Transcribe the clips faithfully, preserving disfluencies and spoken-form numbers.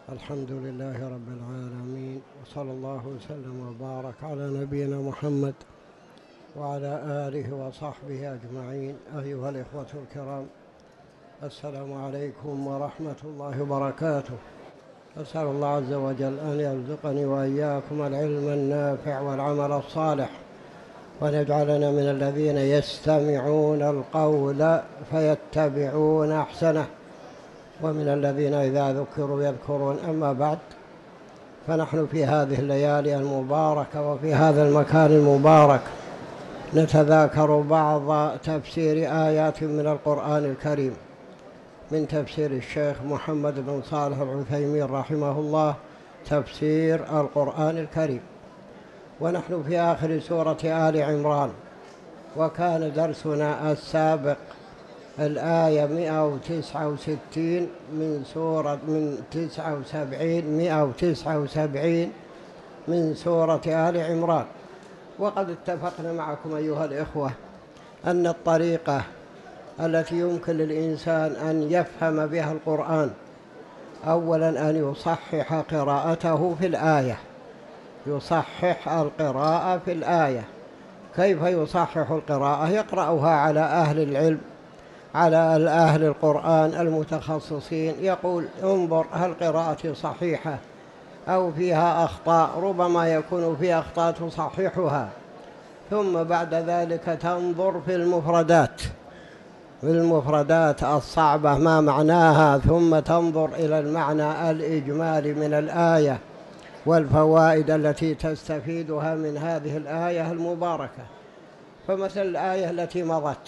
الحمد لله رب العالمين، وصلى الله وسلم وبارك على نبينا محمد وعلى آله وصحبه أجمعين. أيها الإخوة الكرام، السلام عليكم ورحمة الله وبركاته. أسأل الله عز وجل أن يرزقني وإياكم العلم النافع والعمل الصالح، وأن يجعلنا من الذين يستمعون القول فيتبعون أحسنه، ومن الذين إذا ذكروا يذكرون. أما بعد، فنحن في هذه الليالي المباركة وفي هذا المكان المبارك نتذاكر بعض تفسير آيات من القرآن الكريم من تفسير الشيخ محمد بن صالح العثيمين رحمه الله، تفسير القرآن الكريم. ونحن في آخر سورة آل عمران، وكان درسنا السابق الآية مئة وتسعة وستين من سورة من تسعة وسبعين مئة وتسعة وسبعين من سورة آل عمران. وقد اتفقنا معكم أيها الإخوة أن الطريقة التي يمكن للإنسان أن يفهم بها القرآن أولا أن يصحح قراءته في الآية، يصحح القراءة في الآية. كيف يصحح القراءة؟ يقرأها على أهل العلم، على أهل القرآن المتخصصين، يقول انظر هل قراءتي صحيحة أو فيها أخطاء، ربما يكون فيها أخطاء تصححها. ثم بعد ذلك تنظر في المفردات في المفردات الصعبة ما معناها، ثم تنظر إلى المعنى الإجمالي من الآية والفوائد التي تستفيدها من هذه الآية المباركة. فمثل الآية التي مضت،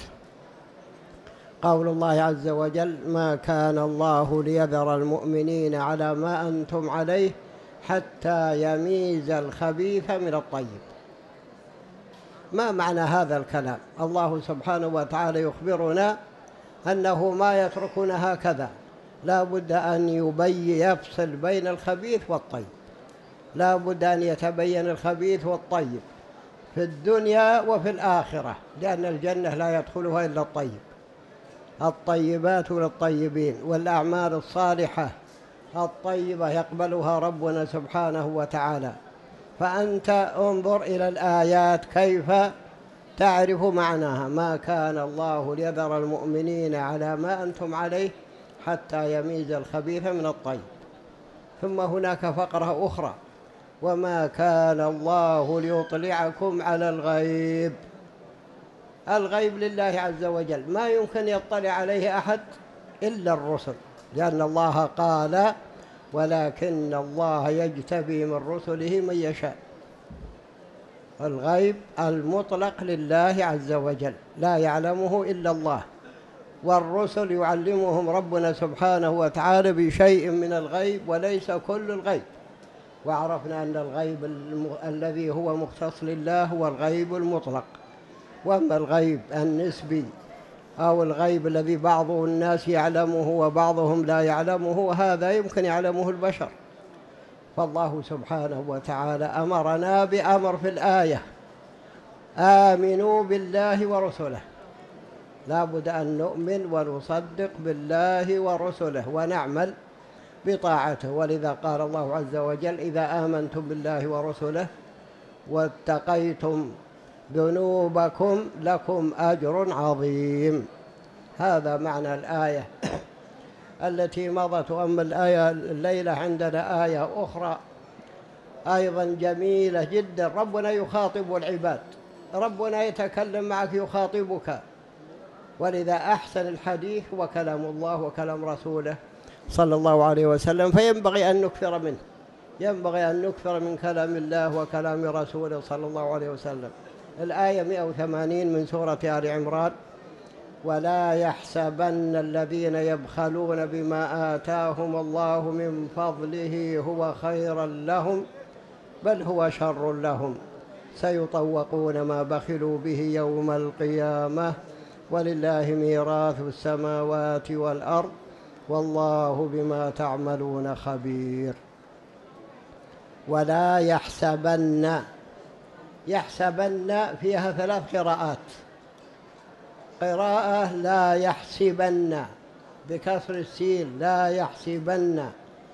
قول الله عز وجل: ما كان الله ليذر المؤمنين على ما أنتم عليه حتى يميز الخبيث من الطيب. ما معنى هذا الكلام؟ الله سبحانه وتعالى يخبرنا أنه ما يتركون هكذا، لا بد أن يبي يفصل بين الخبيث والطيب، لا بد أن يتبين الخبيث والطيب في الدنيا وفي الآخرة، لأن الجنة لا يدخلها إلا الطيب. الطيبات للطيبين، والأعمال الصالحة الطيبة يقبلها ربنا سبحانه وتعالى. فأنت انظر إلى الآيات كيف تعرف معناها. ما كان الله ليذر المؤمنين على ما أنتم عليه حتى يميز الخبيث من الطيب. ثم هناك فقرة أخرى: وما كان الله ليطلعكم على الغيب. الغيب لله عز وجل، ما يمكن يطلع عليه أحد إلا الرسل، لأن الله قال: ولكن الله يجتبي من رسله من يشاء. الغيب المطلق لله عز وجل، لا يعلمه إلا الله، والرسل يعلمهم ربنا سبحانه وتعالى بشيء من الغيب وليس كل الغيب. وعرفنا أن الغيب الم... الذي هو مختص لله هو الغيب المطلق. وأما الغيب النسبي أو الغيب الذي بعض الناس يعلمه وبعضهم لا يعلمه، هذا يمكن يعلمه البشر. فالله سبحانه وتعالى أمرنا بأمر في الآية: آمنوا بالله ورسله. لا بد أن نؤمن ونصدق بالله ورسله ونعمل بطاعته. ولذا قال الله عز وجل: إذا آمنتم بالله ورسله واتقيتم ذنوبكم لكم أجر عظيم. هذا معنى الآية التي مضت. أما الآية الليلة عندنا آية أخرى أيضا جميلة جدا. ربنا يخاطب العباد، ربنا يتكلم معك، يخاطبك. ولذا أحسن الحديث هو كلام الله وكلام رسوله صلى الله عليه وسلم، فينبغي أن نكثر منه، ينبغي أن نكثر من كلام الله وكلام رسوله صلى الله عليه وسلم. الآية مئة وثمانين من سورة آل عمران: ولا يحسبن الذين يبخلون بما آتاهم الله من فضله هو خيرا لهم بل هو شر لهم سيطوقون ما بخلوا به يوم القيامة ولله ميراث السماوات والأرض والله بما تعملون خبير. ولا يحسبن، يحسبن فيها ثلاث قراءات: قراءة لا يحسبن بكسر السين، لا يحسبن،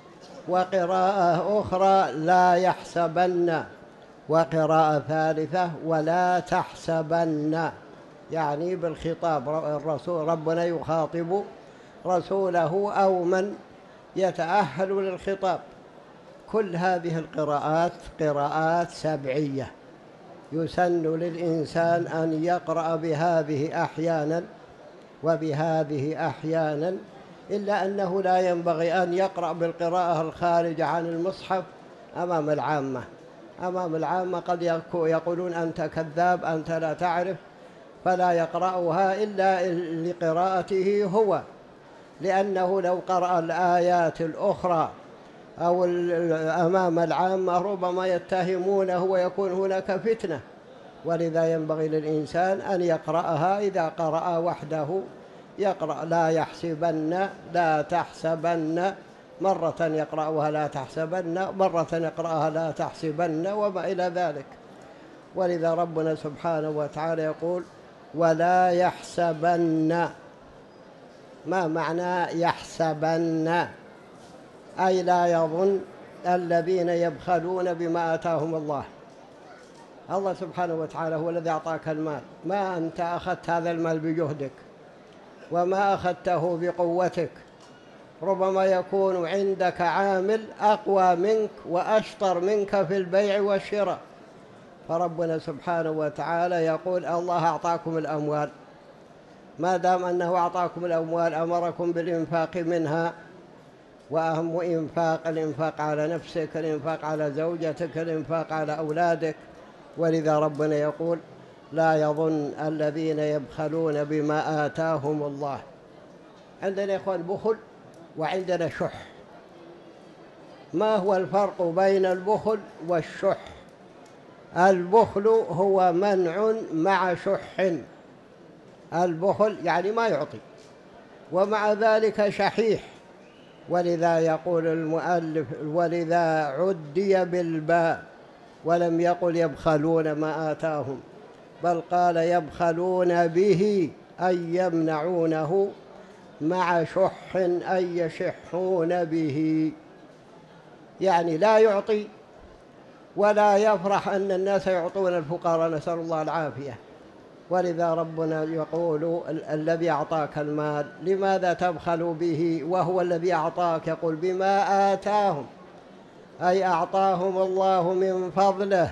وقراءة أخرى لا يحسبن، وقراءة ثالثة ولا تحسبن، يعني بالخطاب الرسول ربنا يخاطب رسوله أو من يتأهل للخطاب. كل هذه القراءات قراءات سبعية، يسن للإنسان أن يقرأ بهذه أحيانا وبهذه أحيانا، إلا أنه لا ينبغي أن يقرأ بالقراءة الخارجة عن المصحف أمام العامة. أمام العامة قد يقولون أنت كذاب، أنت لا تعرف، فلا يقرأها إلا لقراءته هو، لأنه لو قرأ الآيات الأخرى أو أمام العامة ربما يتهمونه ويكون هناك فتنة. ولذا ينبغي للإنسان أن يقرأها إذا قرأ وحده، يقرأ لا يحسبن لا تحسبن، مرة يقرأها لا تحسبن، مرة يقرأها لا تحسبن، وما إلى ذلك. ولذا ربنا سبحانه وتعالى يقول ولا يحسبن. ما معنى يحسبن؟ أي لا يظن الذين يبخلون بما آتاهم الله. الله سبحانه وتعالى هو الذي أعطاك المال، ما أنت أخذت هذا المال بجهدك وما أخذته بقوتك، ربما يكون عندك عامل أقوى منك وأشطر منك في البيع والشراء، فربنا سبحانه وتعالى يقول الله أعطاكم الأموال، ما دام أنه أعطاكم الأموال أمركم بالإنفاق منها، وأهم إنفاق الإنفاق على نفسك، الإنفاق على زوجتك، الإنفاق على أولادك. ولذا ربنا يقول لا يظن الذين يبخلون بما آتاهم الله. عندنا يا إخوان بخل وعندنا شح. ما هو الفرق بين البخل والشح؟ البخل هو منع مع شح، البخل يعني ما يعطي ومع ذلك شحيح. ولذا يقول المؤلف ولذا عدي بالباء ولم يقل يبخلون ما آتاهم، بل قال يبخلون به أي يمنعونه، مع شح أي يشحون به، يعني لا يعطي ولا يفرح أن الناس يعطون الفقراء، نسأل الله العافية. ولذا ربنا يقول الذي أعطاك المال لماذا تبخل به وهو الذي أعطاك؟ يقول بما آتاهم، أي أعطاهم الله من فضله.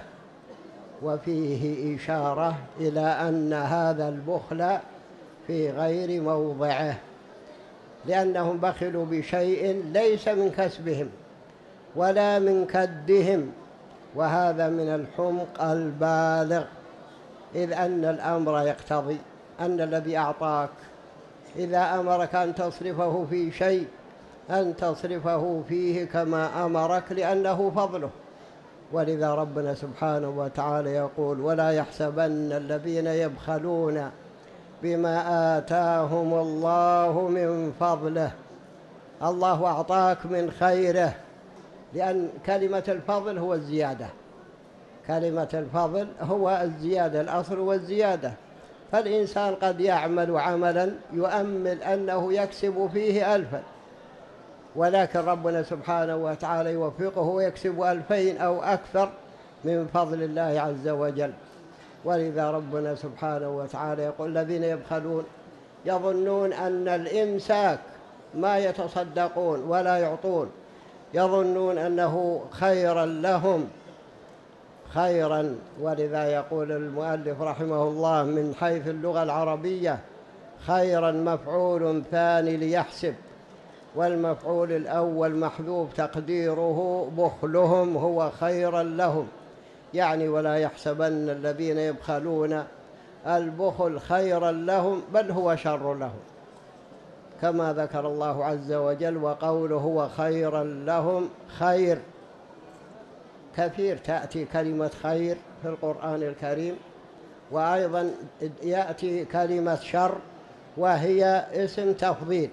وفيه إشارة إلى أن هذا البخل في غير موضعه، لأنهم بخلوا بشيء ليس من كسبهم ولا من كدهم، وهذا من الحمق البالغ، إذ أن الأمر يقتضي أن الذي أعطاك إذا أمرك أن تصرفه في شيء أن تصرفه فيه كما أمرك، لأنه فضله. ولذا ربنا سبحانه وتعالى يقول ولا يحسبن الذين يبخلون بما آتاهم الله من فضله. الله أعطاك من خيره، لأن كلمة الفضل هو الزيادة، كلمة الفضل هو الزيادة، الأصل والزيادة. فالإنسان قد يعمل عملا يؤمل أنه يكسب فيه ألفا، ولكن ربنا سبحانه وتعالى يوفقه ويكسب ألفين أو أكثر من فضل الله عز وجل. ولذا ربنا سبحانه وتعالى يقول الذين يبخلون يظنون أن الإمساك ما يتصدقون ولا يعطون، يظنون أنه خيرا لهم خيرا. ولذا يقول المؤلف رحمه الله من حيث اللغة العربية خيرا مفعول ثاني ليحسب، والمفعول الأول محذوف تقديره بخلهم هو خيرا لهم، يعني ولا يحسبن الذين يبخلون البخل خيرا لهم بل هو شر لهم، كما ذكر الله عز وجل وقوله هو خيرا لهم. خير كثير تأتي كلمة خير في القرآن الكريم، وأيضا يأتي كلمة شر وهي اسم تفضيل،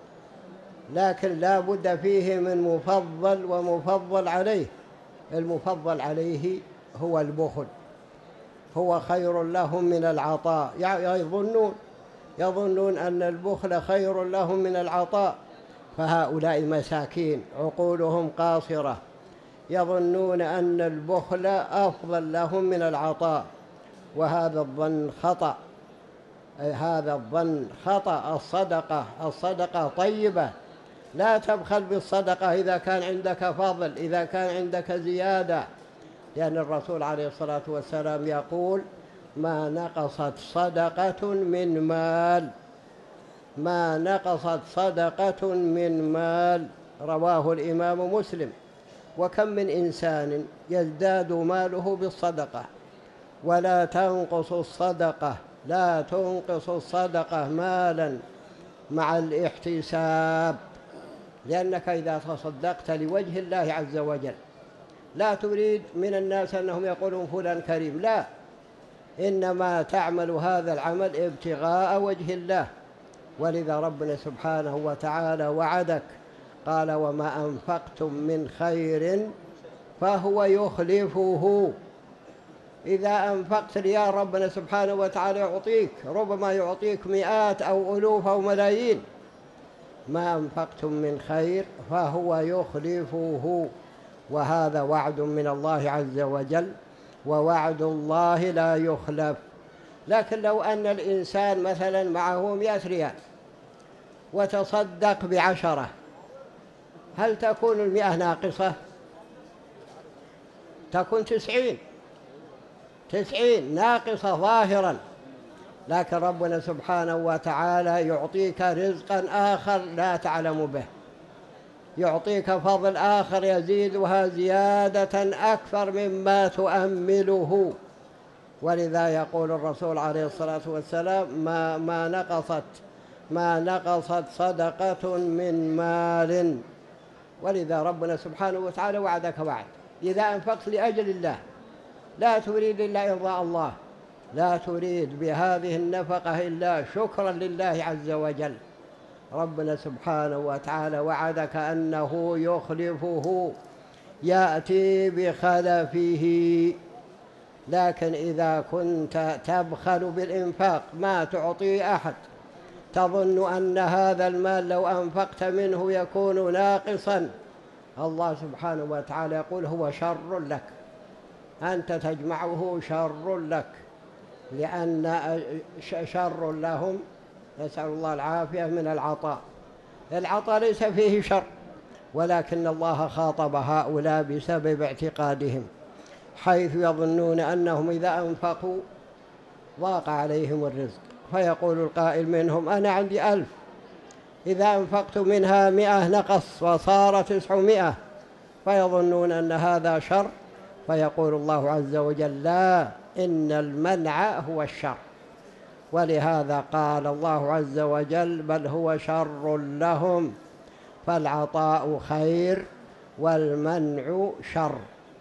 لكن لا بد فيه من مفضل ومفضل عليه. المفضل عليه هو البخل، هو خير لهم من العطاء، يظنون يظنون أن البخل خير لهم من العطاء، فهؤلاء مساكين عقولهم قاصرة، يظنون أن البخل أفضل لهم من العطاء، وهذا الظن خطأ. هذا الظن خطأ. الصدقة الصدقة طيبة، لا تبخل بالصدقة إذا كان عندك فضل، إذا كان عندك زيادة، لأن الرسول عليه الصلاة والسلام يقول: ما نقصت صدقة من مال، ما نقصت صدقة من مال. رواه الإمام مسلم. وكم من إنسان يزداد ماله بالصدقة، ولا تنقص الصدقة لا تنقص الصدقة مالا مع الاحتساب، لأنك إذا تصدقت لوجه الله عز وجل لا تريد من الناس أنهم يقولون فلان كريم، لا، إنما تعمل هذا العمل ابتغاء وجه الله. ولذا ربنا سبحانه وتعالى وعدك، قال: وما أنفقتم من خير فهو يخلفه. إذا أنفقت ريال ربنا سبحانه وتعالى يعطيك، ربما يعطيك مئات أو ألوف أو ملايين. ما أنفقتم من خير فهو يخلفه، وهذا وعد من الله عز وجل، ووعد الله لا يخلف. لكن لو أن الإنسان مثلا معه مئة ريال وتصدق بعشرة، هل تكون المئة ناقصة؟ تكون تسعين تسعين ناقصة ظاهرا. لكن ربنا سبحانه وتعالى يعطيك رزقا آخر لا تعلم به، يعطيك فضل آخر يزيدها زيادة أكثر مما تؤمله. ولذا يقول الرسول عليه الصلاة والسلام: ما, ما نقصت ما نقصت صدقة من مال. ولذا ربنا سبحانه وتعالى وعدك وعد: إذا أنفقت لأجل الله، لا تريد إلا إرضاء الله، لا تريد بهذه النفقة إلا شكرا لله عز وجل، ربنا سبحانه وتعالى وعدك أنه يخلفه، يأتي بخلفه. لكن إذا كنت تبخل بالإنفاق، ما تعطي أحد، تظن أن هذا المال لو أنفقت منه يكون ناقصا، الله سبحانه وتعالى يقول: هو شر لك، أنت تجمعه شر لك، لأن شر لهم، نسأل الله العافية، من العطاء. العطاء ليس فيه شر، ولكن الله خاطب هؤلاء بسبب اعتقادهم، حيث يظنون أنهم إذا أنفقوا ضاق عليهم الرزق، فيقول القائل منهم: أنا عندي ألف، إذا أنفقت منها مئة نقص وصار تسعمائة، فيظنون أن هذا شر، فيقول الله عز وجل: لا، إن المنع هو الشر. ولهذا قال الله عز وجل: بل هو شر لهم، فالعطاء خير والمنع شر.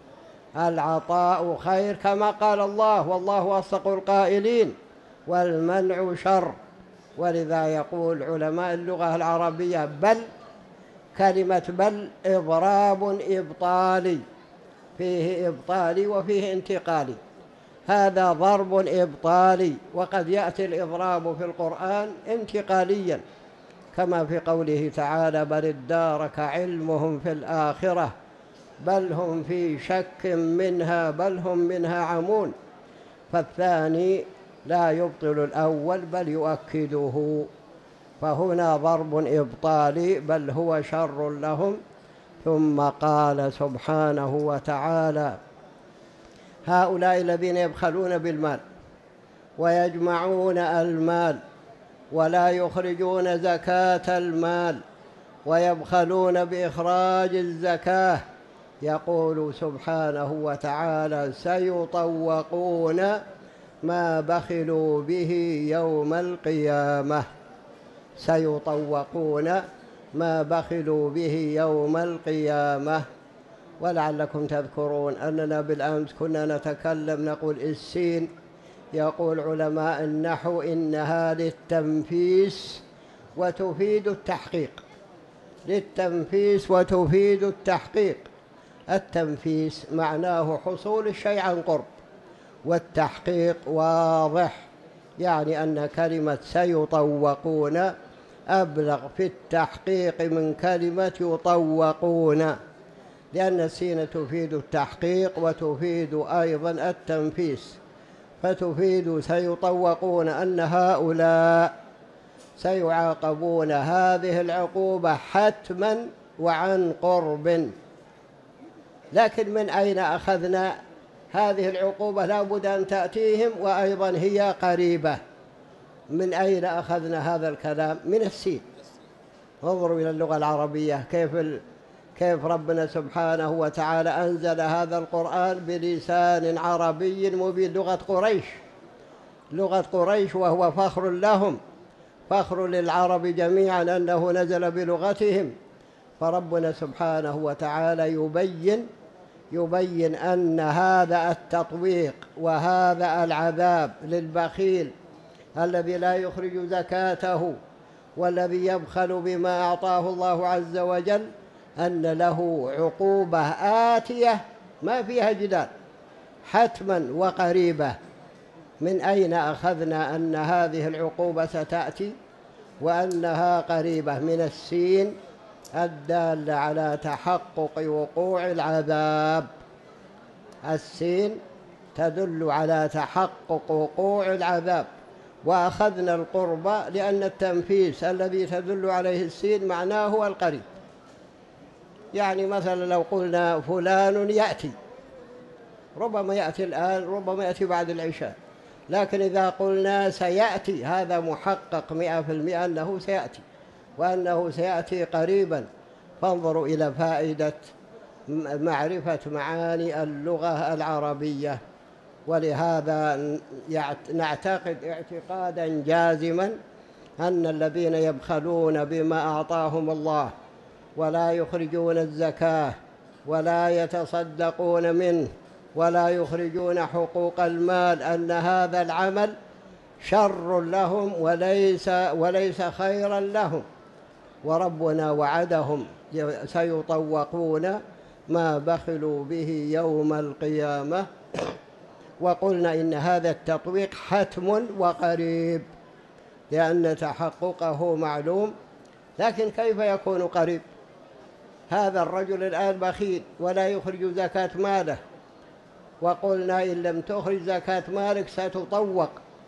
العطاء خير كما قال الله، والله أصدق القائلين، والمنع شر. ولذا يقول علماء اللغة العربية: بل، كلمة بل إضراب إبطالي، فيه إبطالي وفيه انتقالي، هذا ضرب إبطالي. وقد يأتي الإضراب في القرآن انتقاليا، كما في قوله تعالى: بل ادارك علمهم في الآخرة بل هم في شك منها بل هم منها عمون. فالثاني لا يبطل الأول بل يؤكده، فهنا ضرب إبطالي، بل هو شر لهم. ثم قال سبحانه وتعالى: هؤلاء الذين يبخلون بالمال ويجمعون المال ولا يخرجون زكاة المال ويبخلون بإخراج الزكاة، يقول سبحانه وتعالى: سيطوقون ما بخلوا به يوم القيامة. سيطوقون ما بخلوا به يوم القيامة. ولعلكم تذكرون أننا بالأمس كنا نتكلم نقول السين، يقول علماء النحو إنها للتنفيس وتفيد التحقيق، للتنفيس وتفيد التحقيق. التنفيس معناه حصول الشيء عن قرب، والتحقيق واضح، يعني أن كلمة سيطوقون أبلغ في التحقيق من كلمة يطوقون، لأن السين تفيد التحقيق وتفيد أيضا التنفيس، فتفيد سيطوقون أن هؤلاء سيعاقبون هذه العقوبة حتما وعن قرب. لكن من أين أخذنا هذه العقوبة؟ لا بد أن تأتيهم وأيضا هي قريبة. من أين أخذنا هذا الكلام؟ من السين. انظروا إلى اللغة العربية كيف ال... كيف ربنا سبحانه وتعالى أنزل هذا القرآن بلسان عربي مبين، لغة قريش، لغة قريش، وهو فخر لهم، فخر للعرب جميعا أنه نزل بلغتهم. فربنا سبحانه وتعالى يبين يبين أن هذا التطويق وهذا العذاب للبخيل الذي لا يخرج زكاته والذي يبخل بما أعطاه الله عز وجل أن له عقوبة آتية ما فيها جدال، حتما وقريبة. من أين أخذنا أن هذه العقوبة ستأتي وأنها قريبة؟ من السين الدالة على تحقق وقوع العذاب. السين تدل على تحقق وقوع العذاب. وأخذنا القرب لأن التنفيس الذي تدل عليه السين معناه هو القريب. يعني مثلا لو قلنا فلان يأتي، ربما يأتي الآن، ربما يأتي بعد العشاء، لكن إذا قلنا سيأتي هذا محقق مئة في المئة أنه سيأتي وأنه سيأتي قريبا. فانظروا إلى فائدة معرفة معاني اللغة العربية. ولهذا نعتقد اعتقادا جازما أن الذين يبخلون بما أعطاهم الله ولا يخرجون الزكاة ولا يتصدقون منه ولا يخرجون حقوق المال أن هذا العمل شر لهم وليس وليس خيرا لهم. وربنا وعدهم سيطوقون ما بخلوا به يوم القيامة. وقلنا إن هذا التطويق حتم وقريب لأن تحققه معلوم. لكن كيف يكون قريب؟ هذا الرجل الآن بخيل ولا يخرج زكاة ماله، وقلنا إن لم تخرج زكاة مالك ستطوق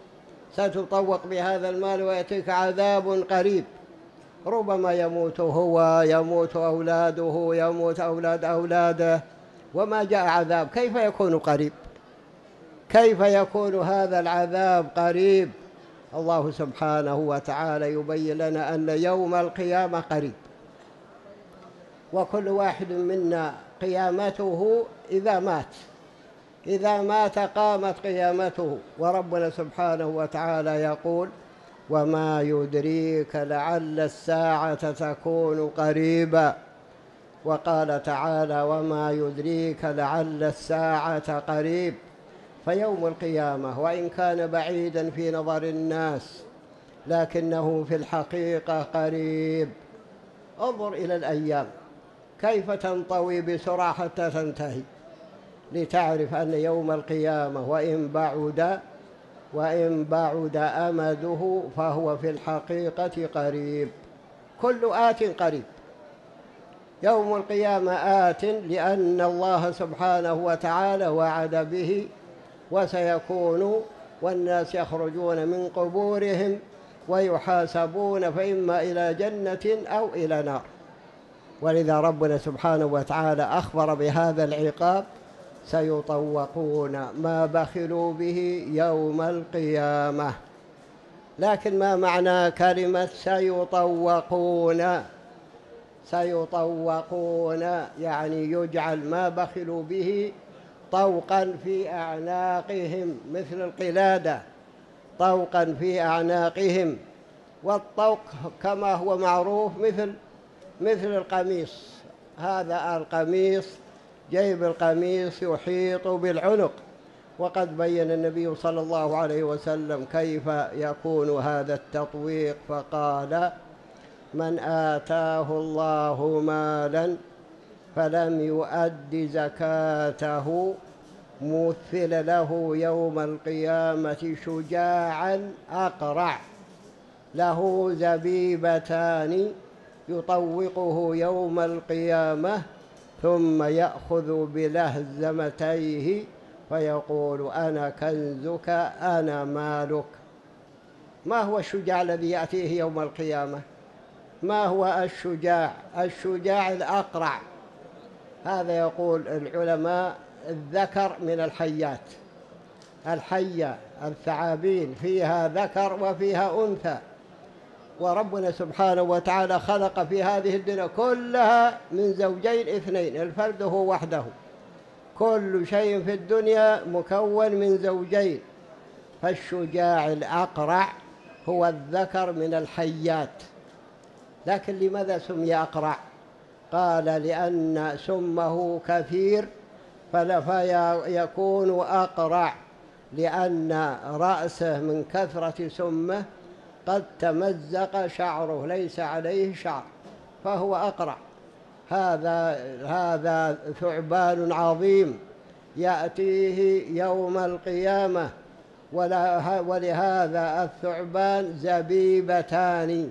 ستطوق بهذا المال ويأتيك عذاب قريب. ربما يموت هو، يموت أولاده، يموت أولاد أولاده، وما جاء عذاب. كيف يكون قريب؟ كيف يكون هذا العذاب قريب؟ الله سبحانه وتعالى يبين لنا أن يوم القيامة قريب، وكل واحد منا قيامته إذا مات إذا مات قامت قيامته. وربنا سبحانه وتعالى يقول: وما يدريك لعل الساعة تكون قريبا. وقال تعالى: وما يدريك لعل الساعة قريب. فيوم القيامة وإن كان بعيدا في نظر الناس لكنه في الحقيقة قريب. انظر إلى الأيام كيف تنطوي بسرعة حتى تنتهي، لتعرف أن يوم القيامة وإن بعد وإن بعد أمده فهو في الحقيقة قريب. كل آت قريب. يوم القيامة آت لأن الله سبحانه وتعالى وعد به وسيكون، والناس يخرجون من قبورهم ويحاسبون فإما إلى جنة أو إلى نار. ولذا ربنا سبحانه وتعالى أخبر بهذا العقاب: سيطوقون ما بخلوا به يوم القيامة. لكن ما معنى كلمة سيطوقون؟ سيطوقون يعني يجعل ما بخلوا به طوقا في أعناقهم مثل القلادة، طوقا في أعناقهم. والطوق كما هو معروف مثل مثل القميص. هذا القميص، جيب القميص يحيط بالعنق. وقد بين النبي صلى الله عليه وسلم كيف يكون هذا التطويق، فقال: من آتاه الله مالا فلم يؤد زكاته مثل له يوم القيامة شجاعا أقرع. له زبيبتان يطوقه يوم القيامة ثم يأخذ بلهزمتيه فيقول أنا كنزك أنا مالك. ما هو الشجاع الذي يأتيه يوم القيامة؟ ما هو الشجاع؟ الشجاع الأقرع. هذا يقول العلماء الذكر من الحيات. الحية الثعابين فيها ذكر وفيها أنثى، وربنا سبحانه وتعالى خلق في هذه الدنيا كلها من زوجين اثنين، الفرد هو وحده. كل شيء في الدنيا مكون من زوجين. فالشجاع الأقرع هو الذكر من الحيات. لكن لماذا سمي أقرع؟ قال لأن سمه كثير فيكون أقرع، لأن رأسه من كثرة سمه قد تمزق شعره ليس عليه شعر فهو أقرع. هذا هذا ثعبان عظيم يأتيه يوم القيامة، ولهذا الثعبان زبيبتان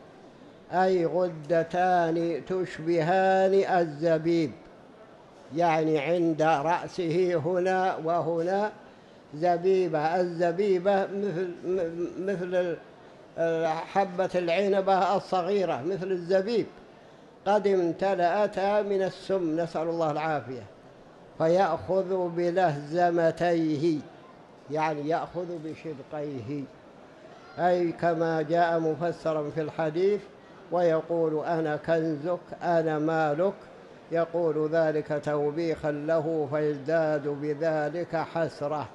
أي غدتان تشبهان الزبيب، يعني عند رأسه هنا وهنا زبيبة. الزبيبة مثل مثل حبة العنبة الصغيرة، مثل الزبيب، قد امتلأتا من السم، نسأل الله العافية. فيأخذ بلهزمتيه، يعني يأخذ بشدقيه، أي كما جاء مفسرا في الحديث ويقول أنا كنزك أنا مالك، يقول ذلك توبيخا له فيزداد بذلك حسرة.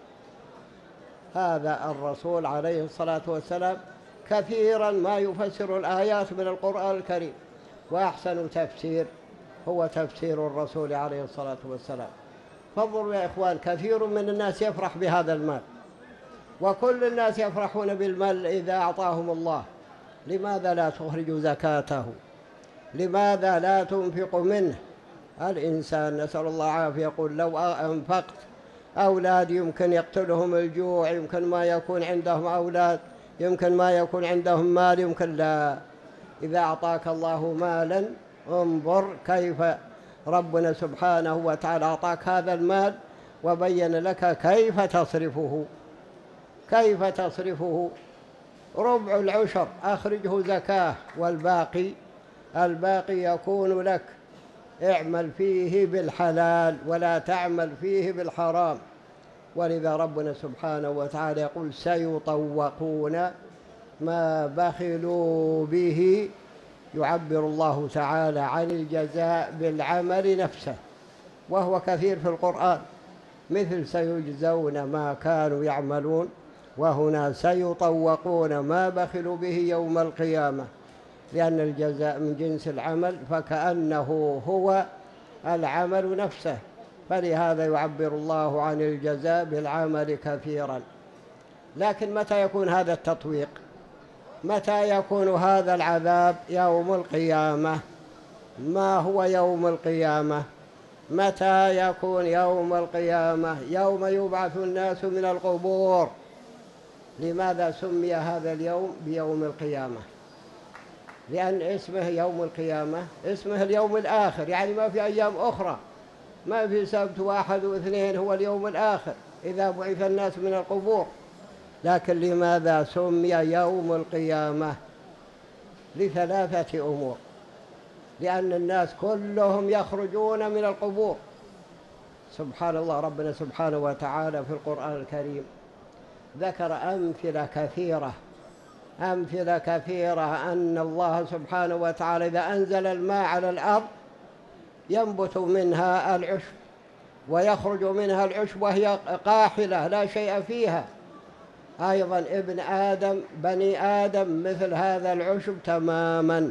هذا الرسول عليه الصلاة والسلام كثيرا ما يفسر الآيات من القرآن الكريم، وأحسن تفسير هو تفسير الرسول عليه الصلاة والسلام. فانظروا يا إخوان، كثير من الناس يفرح بهذا المال، وكل الناس يفرحون بالمال إذا أعطاهم الله. لماذا لا تخرج زكاته؟ لماذا لا تنفق منه؟ الإنسان نسأل الله العافية يقول لو أنفقت أولاد يمكن يقتلهم الجوع، يمكن ما يكون عندهم أولاد، يمكن ما يكون عندهم مال، يمكن لا. إذا أعطاك الله مالا انظر كيف ربنا سبحانه وتعالى أعطاك هذا المال وبين لك كيف تصرفه. كيف تصرفه؟ ربع العشر أخرجه زكاة، والباقي الباقي يكون لك. اعمل فيه بالحلال ولا تعمل فيه بالحرام. ولذا ربنا سبحانه وتعالى يقول سيطوقون ما بخلوا به، يعبر الله تعالى عن الجزاء بالعمل نفسه، وهو كثير في القرآن، مثل سيجزون ما كانوا يعملون، وهنا سيطوقون ما بخلوا به يوم القيامة، لأن الجزاء من جنس العمل فكأنه هو العمل نفسه، فلهذا يعبر الله عن الجزاء بالعمل كثيرا. لكن متى يكون هذا التطويق؟ متى يكون هذا العذاب؟ يوم القيامة. ما هو يوم القيامة؟ متى يكون يوم القيامة؟ يوم يبعث الناس من القبور. لماذا سمي هذا اليوم بيوم القيامة؟ لأن اسمه يوم القيامة، اسمه اليوم الآخر، يعني ما في أيام أخرى، ما في سبت واحد واثنين، هو اليوم الآخر إذا بعث الناس من القبور. لكن لماذا سمي يوم القيامة؟ لثلاثة أمور. لأن الناس كلهم يخرجون من القبور. سبحان الله، ربنا سبحانه وتعالى في القرآن الكريم ذكر أمثلة كثيرة أمثلة كثيرة أن الله سبحانه وتعالى إذا أنزل الماء على الأرض ينبت منها العشب، ويخرج منها العشب وهي قاحلة لا شيء فيها. أيضا ابن آدم بني آدم مثل هذا العشب تماما.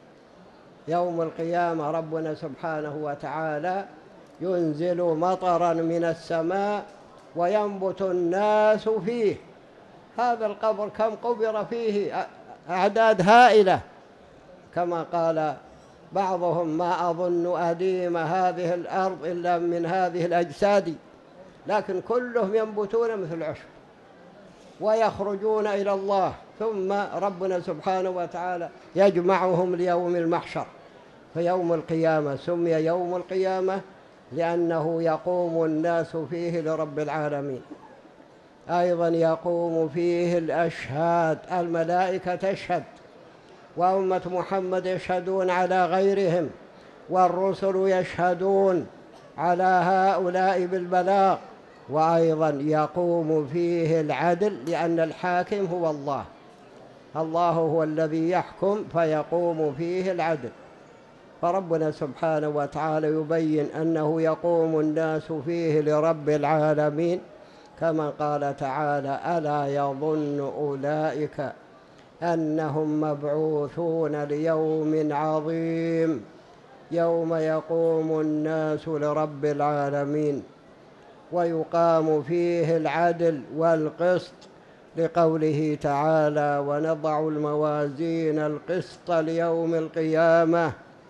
يوم القيامة ربنا سبحانه وتعالى ينزل مطرا من السماء وينبت الناس فيه. هذا القبر كم قبر فيه أعداد هائلة، كما قال بعضهم ما أظن أديم هذه الأرض إلا من هذه الأجساد، لكن كلهم ينبتون مثل العشب ويخرجون إلى الله ثم ربنا سبحانه وتعالى يجمعهم ليوم المحشر. فيوم القيامة سمي يوم القيامة لأنه يقوم الناس فيه لرب العالمين. أيضا يقوم فيه الأشهاد، الملائكة تشهد، وأمة محمد يشهدون على غيرهم، والرسل يشهدون على هؤلاء بالبلاغ. وأيضا يقوم فيه العدل لأن الحاكم هو الله، الله هو الذي يحكم فيقوم فيه العدل. فربنا سبحانه وتعالى يبين أنه يقوم الناس فيه لرب العالمين، كما قال تعالى: ألا يظن أولئك أنهم مبعوثون ليوم عظيم يوم يقوم الناس لرب العالمين. ويقام فيه العدل والقسط لقوله تعالى: ونضع الموازين القسط ليوم القيامة.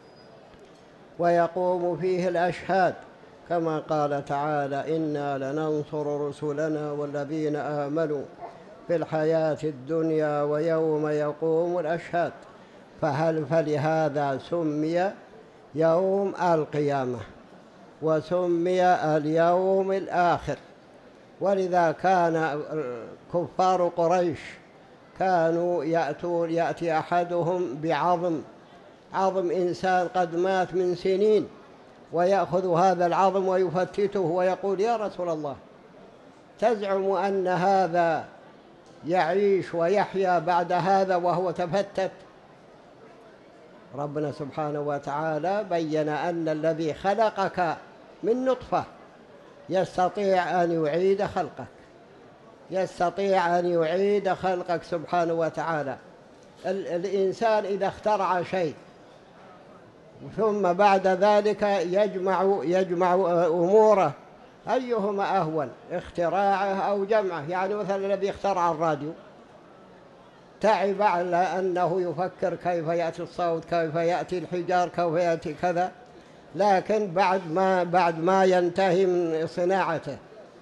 ويقوم فيه الأشهاد كما قال تعالى: إنا لننصر رسلنا والذين آمنوا في الحياة الدنيا ويوم يقوم الأشهاد. فهل فلهذا سمي يوم القيامة وسمي اليوم الآخر. ولذا كان كفار قريش كانوا يأتون يأتي أحدهم بعظم عظم إنسان قد مات من سنين، ويأخذ هذا العظم ويفتته ويقول: يا رسول الله، تزعم أن هذا يعيش ويحيا بعد هذا وهو تفتت؟ ربنا سبحانه وتعالى بين أن الذي خلقك من نطفة يستطيع أن يعيد خلقك، يستطيع أن يعيد خلقك سبحانه وتعالى. الإنسان إذا اخترع شيء ثم بعد ذلك يجمع يجمع أموره، أيهما أهون، اختراعه أو جمعه؟ يعني مثلا الذي اخترع الراديو تعب على أنه يفكر كيف يأتي الصوت، كيف يأتي الحجار، كيف يأتي كذا، لكن بعد ما بعد ما ينتهي من صناعته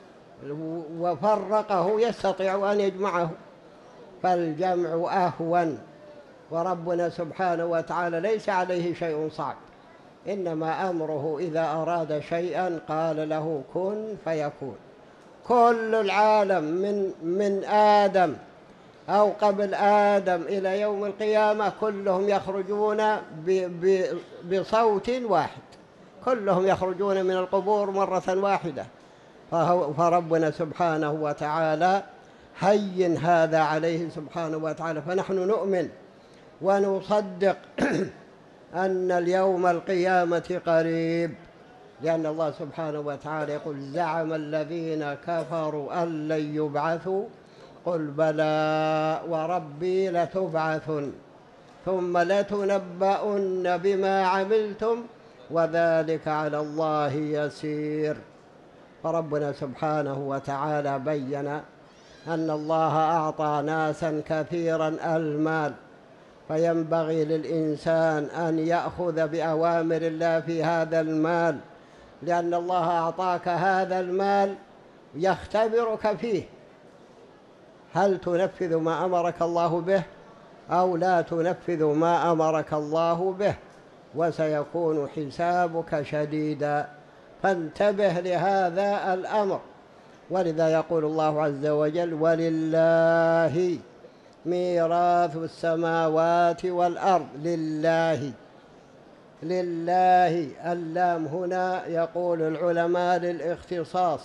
وفرقه يستطيع أن يجمعه، فالجمع أهون. وربنا سبحانه وتعالى ليس عليه شيء صعب، إنما أمره إذا أراد شيئا قال له كن فيكون. كل العالم من من آدم أو قبل آدم إلى يوم القيامة كلهم يخرجون بصوت واحد، كلهم يخرجون من القبور مرة واحدة. فربنا سبحانه وتعالى هين هذا عليه سبحانه وتعالى. فنحن نؤمن ونصدق أن اليوم القيامة قريب، لأن الله سبحانه وتعالى يقول: زعم الذين كفروا أن لن يبعثوا قل بلى وربي لتبعثن ثم لتنبؤن بما عملتم وذلك على الله يسير. فربنا سبحانه وتعالى بين أن الله أعطى ناسا كثيرا المال، فينبغي للإنسان أن يأخذ بأوامر الله في هذا المال، لأن الله أعطاك هذا المال يختبرك فيه، هل تنفذ ما أمرك الله به أو لا تنفذ ما أمرك الله به، وسيكون حسابك شديدا. فانتبه لهذا الأمر. ولذا يقول الله عز وجل: ولله ميراث السماوات والأرض. لله، لله اللام هنا يقول العلماء للاختصاص،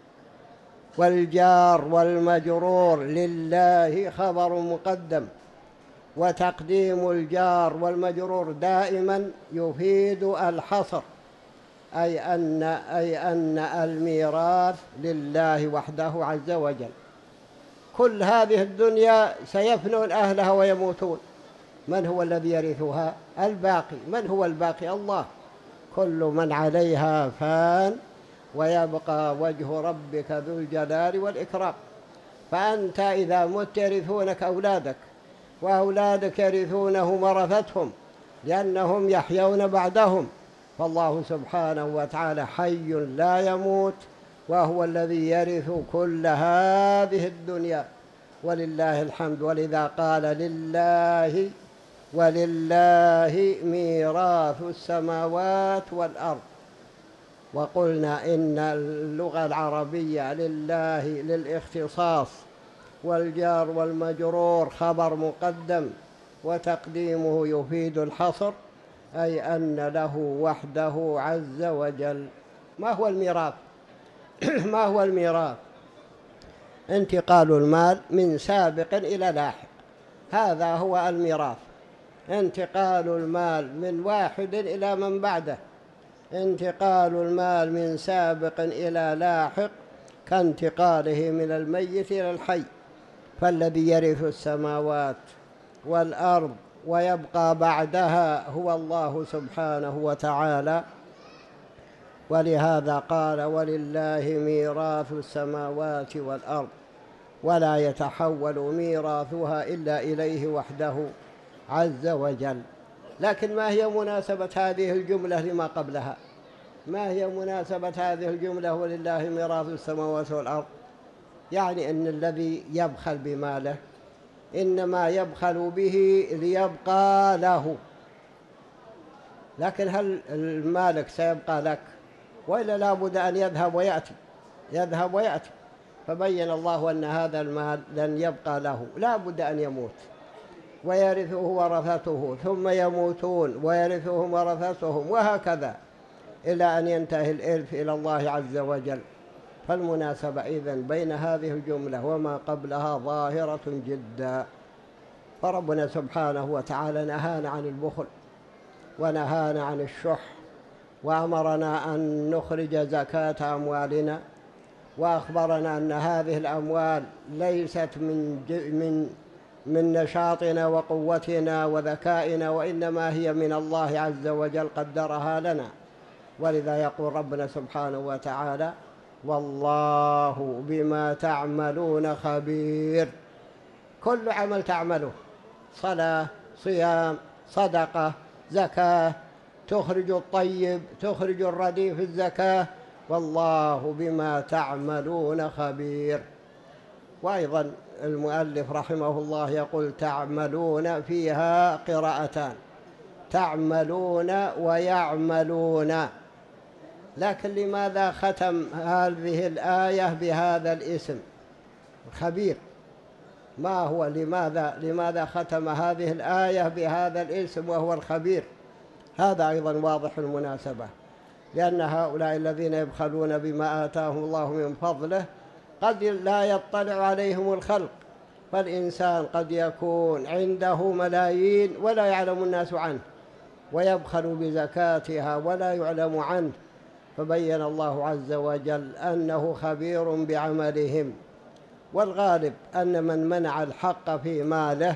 والجار والمجرور لله خبر مقدم، وتقديم الجار والمجرور دائما يفيد الحصر، أي أن أي أن الميراث لله وحده عز وجل. كل هذه الدنيا سيفنون أهلها ويموتون، من هو الذي يرثها؟ الباقي. من هو الباقي؟ الله. كل من عليها فان ويبقى وجه ربك ذو الجلال والإكرام. فأنت إذا مت يرثونك أولادك، وأولادك يرثونهم ورثتهم، لأنهم يحيون بعدهم. فالله سبحانه وتعالى حي لا يموت، وهو الذي يرث كل هذه الدنيا. ولله الحمد. ولذا قال لله ولله ميراث السماوات والأرض. وقلنا إن اللغة العربية لله للاختصاص، والجار والمجرور خبر مقدم، وتقديمه يفيد الحصر، أي أن له وحده عز وجل. ما هو الميراث؟ ما هو الميراث؟ انتقال المال من سابق إلى لاحق، هذا هو الميراث. انتقال المال من واحد إلى من بعده. انتقال المال من سابق إلى لاحق كانتقاله من الميت إلى الحي. فالذي يرث السماوات والأرض ويبقى بعدها هو الله سبحانه وتعالى. ولهذا قال ولله ميراث السماوات والأرض، ولا يتحول ميراثها إلا إليه وحده عز وجل. لكن ما هي مناسبة هذه الجملة لما قبلها؟ ما هي مناسبة هذه الجملة ولله ميراث السماوات والأرض؟ يعني أن الذي يبخل بماله إنما يبخل به ليبقى له، لكن هل المالك سيبقى لك؟ وإلا لا بد أن يذهب ويأتي، يذهب ويأتي. فبين الله أن هذا المال لن يبقى له، لا بد أن يموت ويرثه ورثته، ثم يموتون ويرثهم ورثتهم، وهكذا إلى أن ينتهي الإرث إلى الله عز وجل. فالمناسبة إذن بين هذه الجملة وما قبلها ظاهرة جدا. فربنا سبحانه وتعالى نهانا عن البخل ونهانا عن الشح، وأمرنا أن نخرج زكاة أموالنا، وأخبرنا أن هذه الأموال ليست من من من نشاطنا وقوتنا وذكائنا، وإنما هي من الله عز وجل قدرها لنا. ولذا يقول ربنا سبحانه وتعالى والله بما تعملون خبير. كل عمل تعمله، صلاة، صيام، صدقة، زكاة، تخرج الطيب، تخرج الرديء في الزكاة، والله بما تعملون خبير. وأيضا المؤلف رحمه الله يقول تعملون، فيها قراءتان، تعملون ويعملون. لكن لماذا ختم هذه الآية بهذا الاسم خبير؟ ما هو لماذا لماذا ختم هذه الآية بهذا الاسم وهو الخبير؟ هذا أيضا واضح المناسبة، لأن هؤلاء الذين يبخلون بما آتاهم الله من فضله قد لا يطلع عليهم الخلق. فالإنسان قد يكون عنده ملايين ولا يعلم الناس عنه، ويبخل بزكاتها ولا يعلم عنه. فبين الله عز وجل أنه خبير بعملهم. والغالب أن من منع الحق في ماله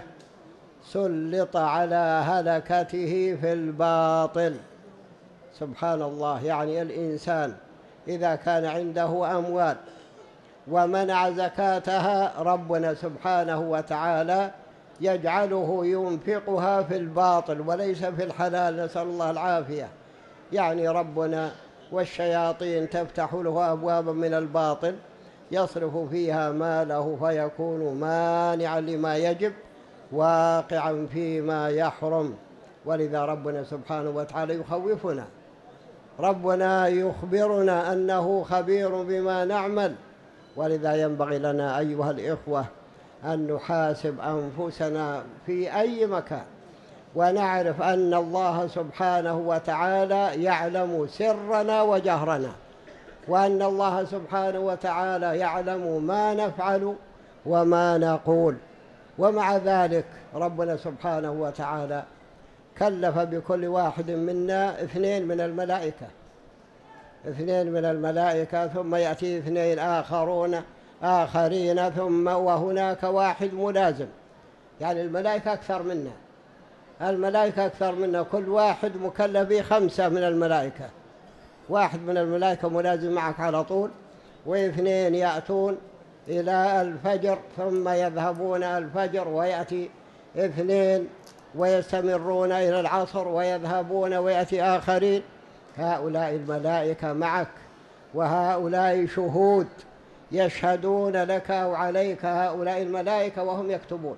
سلط على هلكته في الباطل. سبحان الله، يعني الإنسان إذا كان عنده أموال ومنع زكاتها، ربنا سبحانه وتعالى يجعله ينفقها في الباطل وليس في الحلال، نسأل الله العافية. يعني ربنا والشياطين تفتح له أبوابا من الباطل يصرف فيها ماله، فيكون مانعا لما يجب واقعا فيما يحرم. ولذا ربنا سبحانه وتعالى يخوفنا، ربنا يخبرنا أنه خبير بما نعمل. ولذا ينبغي لنا أيها الإخوة أن نحاسب أنفسنا في أي مكان، ونعرف أن الله سبحانه وتعالى يعلم سرنا وجهرنا، وأن الله سبحانه وتعالى يعلم ما نفعل وما نقول. ومع ذلك ربنا سبحانه وتعالى كلف بكل واحد منا اثنين من الملائكة، اثنين من الملائكة، ثم يأتي اثنين آخرون آخرين، ثم وهناك واحد ملازم. يعني الملائكة أكثر منا، الملائكة أكثر منا، كل واحد مكلف بخمسة من الملائكة. واحد من الملائكة ملازم معك على طول، واثنين يأتون إلى الفجر ثم يذهبون الفجر، ويأتي اثنين ويستمرون إلى العصر ويذهبون، ويأتي آخرين. هؤلاء الملائكة معك، وهؤلاء شهود يشهدون لك أو عليك هؤلاء الملائكة وهم يكتبون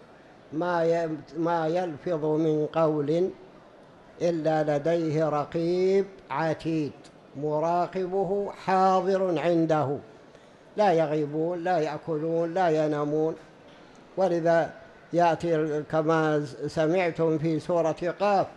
ما ما يلفظ من قول إلا لديه رقيب عتيد مراقبه حاضر عنده، لا يغيبون لا يأكلون لا ينامون. ولذا يأتي كما سمعتم في سورة قاف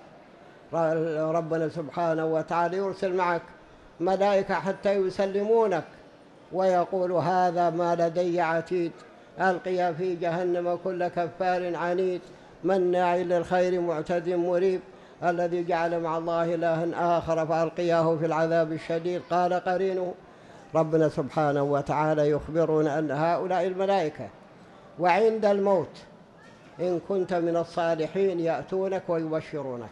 ربنا سبحانه وتعالى يرسل معك ملائكة حتى يسلمونك ويقول هذا ما لدي عتيد، ألقي في جهنم كل كفار عنيد مناع للخير معتد مريب الذي جعل مع الله إلها آخر فألقياه في العذاب الشديد. قال قرينه ربنا سبحانه وتعالى يخبرنا أن هؤلاء الملائكة وعند الموت إن كنت من الصالحين يأتونك ويبشرونك،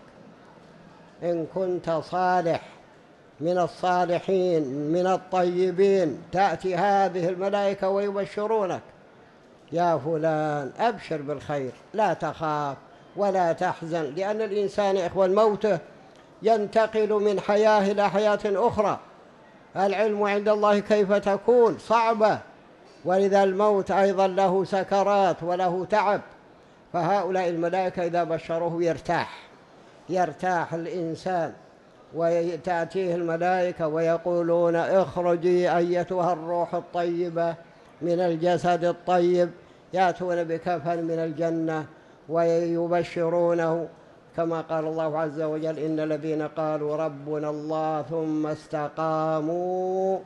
إن كنت صالح من الصالحين من الطيبين تأتي هذه الملائكة ويبشرونك يا فلان أبشر بالخير لا تخاف ولا تحزن، لأن الإنسان إخوان موته ينتقل من حياة إلى حياة أخرى. العلم عند الله كيف تكون صعبة، ولذا الموت أيضا له سكرات وله تعب. فهؤلاء الملائكة إذا بشروه يرتاح يرتاح الإنسان، وتأتيه الملائكة ويقولون اخرجي أيتها الروح الطيبة من الجسد الطيب، يأتون بكفن من الجنة ويبشرونه كما قال الله عز وجل إن الذين قالوا ربنا الله ثم استقاموا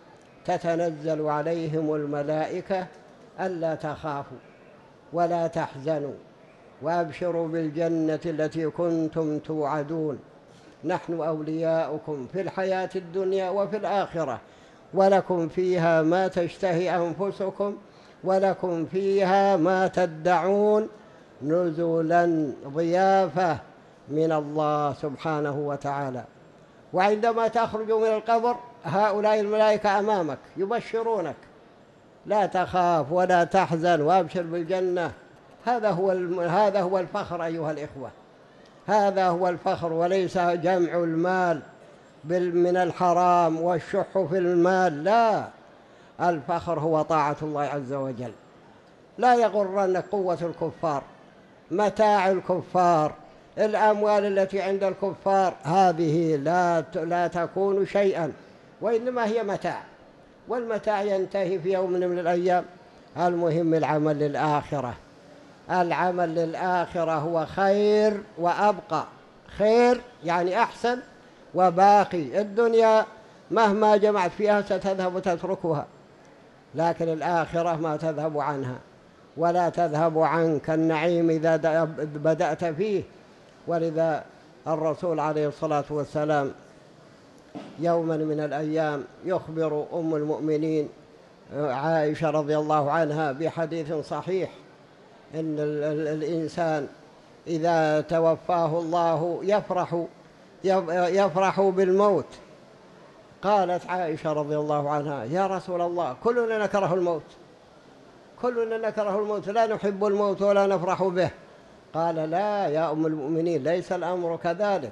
تتنزل عليهم الملائكة ألا تخافوا ولا تحزنوا وأبشروا بالجنة التي كنتم توعدون نحن أولياؤكم في الحياة الدنيا وفي الآخرة ولكم فيها ما تشتهي أنفسكم ولكم فيها ما تدعون نزلا ضيافة من الله سبحانه وتعالى. وعندما تخرج من القبر هؤلاء الملائكة أمامك يبشرونك لا تخاف ولا تحزن وأبشر بالجنة. هذا هو هذا هو الفخر أيها الإخوة، هذا هو الفخر، وليس جمع المال من الحرام والشح في المال، لا، الفخر هو طاعة الله عز وجل. لا يغرنك قوة الكفار، متاع الكفار، الأموال التي عند الكفار هذه لا لا تكون شيئا، وإنما هي متاع، والمتاع ينتهي في يوم من الأيام. المهم العمل للآخرة، العمل للآخرة هو خير وأبقى، خير يعني أحسن وباقي. الدنيا مهما جمعت فيها ستذهب وتتركها، لكن الآخرة ما تذهب عنها ولا تذهب عنك النعيم إذا بدأت فيه. ولذا الرسول عليه الصلاة والسلام يوما من الأيام يخبر أم المؤمنين عائشة رضي الله عنها بحديث صحيح إن الإنسان إذا توفاه الله يفرح يفرح بالموت. قالت عائشة رضي الله عنها يا رسول الله كلنا نكره الموت، كلنا نكره الموت، لا نحب الموت ولا نفرح به. قال لا يا أم المؤمنين ليس الأمر كذلك،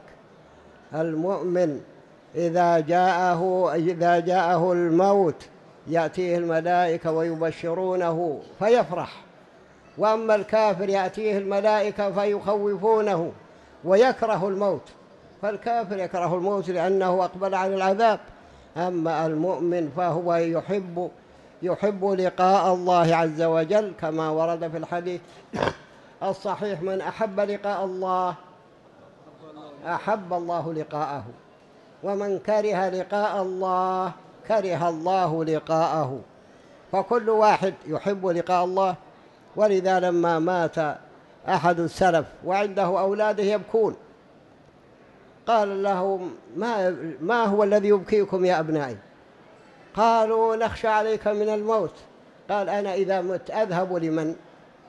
المؤمن إذا جاءه إذا جاءه الموت يأتيه الملائكة ويبشرونه فيفرح، وأما الكافر يأتيه الملائكة فيخوفونه ويكره الموت. فالكافر يكره الموت لأنه أقبل على العذاب، أما المؤمن فهو يحب يحب لقاء الله عز وجل كما ورد في الحديث الصحيح من أحب لقاء الله أحب الله لقاءه، ومن كره لقاء الله كره الله لقاءه. فكل واحد يحب لقاء الله. ولذا لما مات أحد السلف وعنده أولاده يبكون قال لهم ما, ما هو الذي يبكيكم يا أبنائي؟ قالوا نخشى عليك من الموت. قال أنا إذا مت أذهب لمن؟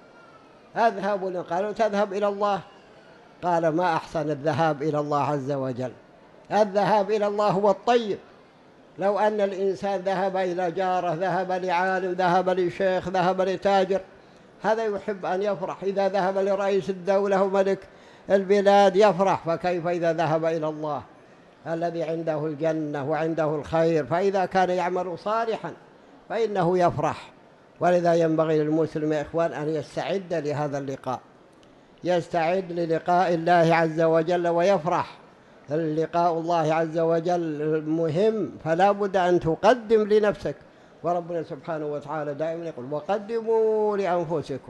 أذهب لمن؟ قالوا تذهب إلى الله. قال ما أحسن الذهاب إلى الله عز وجل، الذهاب إلى الله هو الطيب. لو أن الإنسان ذهب إلى جاره، ذهب لعالم، ذهب لشيخ، ذهب لتاجر، هذا يحب أن يفرح. إذا ذهب لرئيس الدولة وملك البلاد يفرح، فكيف إذا ذهب إلى الله الذي عنده الجنة وعنده الخير؟ فإذا كان يعمل صالحا فإنه يفرح. ولذا ينبغي للمسلم يا إخوان أن يستعد لهذا اللقاء، يستعد للقاء الله عز وجل ويفرح. لقاء الله عز وجل مهم، فلا بد أن تقدم لنفسك. وربنا سبحانه وتعالى دائما يقول وقدموا لأنفسكم،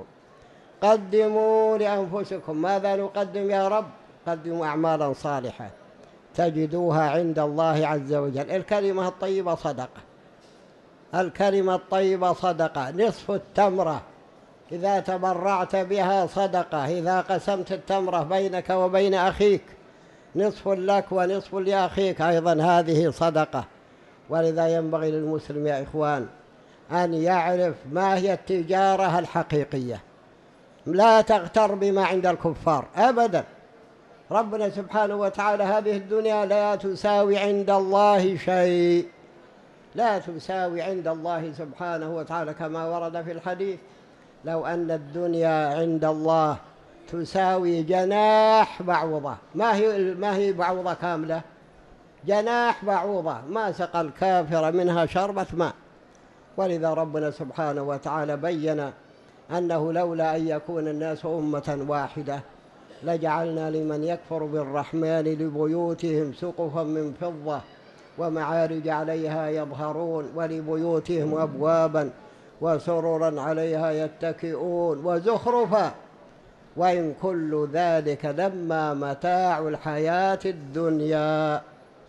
قدموا لأنفسكم. ماذا نقدم يا رب؟ قدموا أعمالا صالحة تجدوها عند الله عز وجل. الكلمة الطيبة صدقة، الكلمة الطيبة صدقة. نصف التمرة إذا تبرعت بها صدقة، إذا قسمت التمرة بينك وبين أخيك نصف لك ونصف لأخيك أيضا هذه صدقة. ولذا ينبغي للمسلم يا إخوان أن يعرف ما هي التجارة الحقيقية. لا تغتر بما عند الكفار أبدا. ربنا سبحانه وتعالى هذه الدنيا لا تساوي عند الله شيء، لا تساوي عند الله سبحانه وتعالى، كما ورد في الحديث لو أن الدنيا عند الله تساوي جناح بعوضة. ما هي ما هي بعوضة كاملة؟ جناح بعوضة ما سقى الكافر منها شربة ماء. ولذا ربنا سبحانه وتعالى بين أنه لولا أن يكون الناس أمة واحدة لجعلنا لمن يكفر بالرحمن لبيوتهم سقفا من فضة ومعارج عليها يظهرون ولبيوتهم أبوابا وسررا عليها يتكئون وزخرفا وإن كل ذلك لما متاع الحياة الدنيا.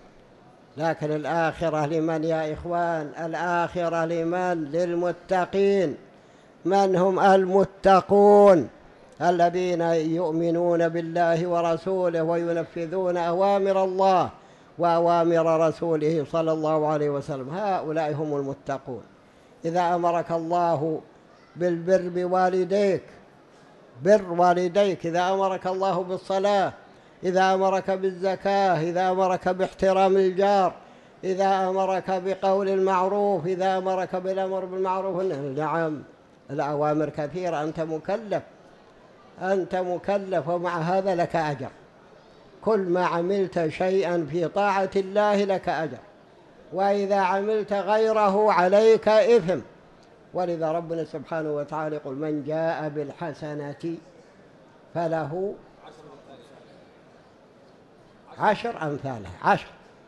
لكن الآخرة لمن يا إخوان؟ الآخرة لمن؟ للمتقين. من هم المتقون؟ الذين يؤمنون بالله ورسوله وينفذون أوامر الله وأوامر رسوله صلى الله عليه وسلم، هؤلاء هم المتقون. إذا أمرك الله بالبر بوالديك، بر والديك. إذا أمرك الله بالصلاة، إذا أمرك بالزكاة، إذا أمرك باحترام الجار، إذا أمرك بقول المعروف، إذا أمرك بالأمر بالمعروف، نعم الأوامر كثيرة. أنت مكلف، أنت مكلف، ومع هذا لك أجر. كل ما عملت شيئا في طاعة الله لك أجر، وإذا عملت غيره عليك إثم. ولذا ربنا سبحانه وتعالى يقول من جاء بالحسنة فله عشر أمثالها، عشر.